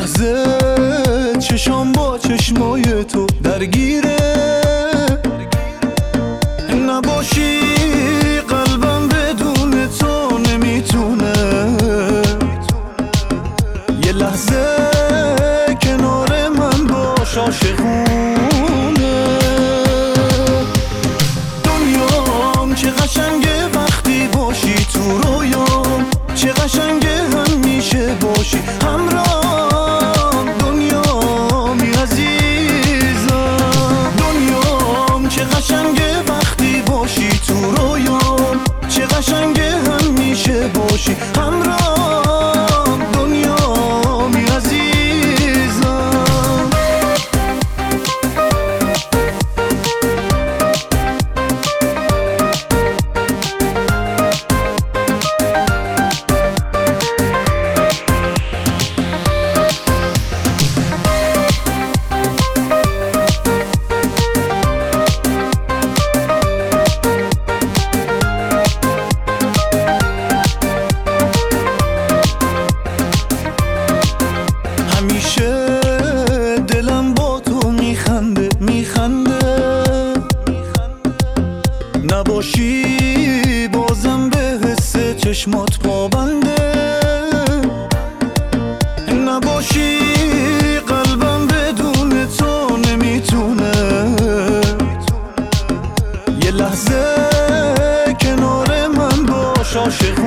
لحظه چشام با چشمای تو درگیره، نباشی قلبم بدون تو نمیتونه. یه لحظه کنار من باش عاشقونه. دنیام چه قشنگه وقتی باشی تو رویام، چه قشنگه همیشه باشی همراهم. دنیامی عزیزم، دنیام چه قشنگه وقتی باشی تو رویام، چه قشنگه همیشه باشی همراهم. دنیامی عزیزم. همیشه دلم با تو میخنده نباشی بازم به حس چشمات پابنده. نباشی قلبم بدون تو نمیتونه. یه لحظه کنار من باش عاشق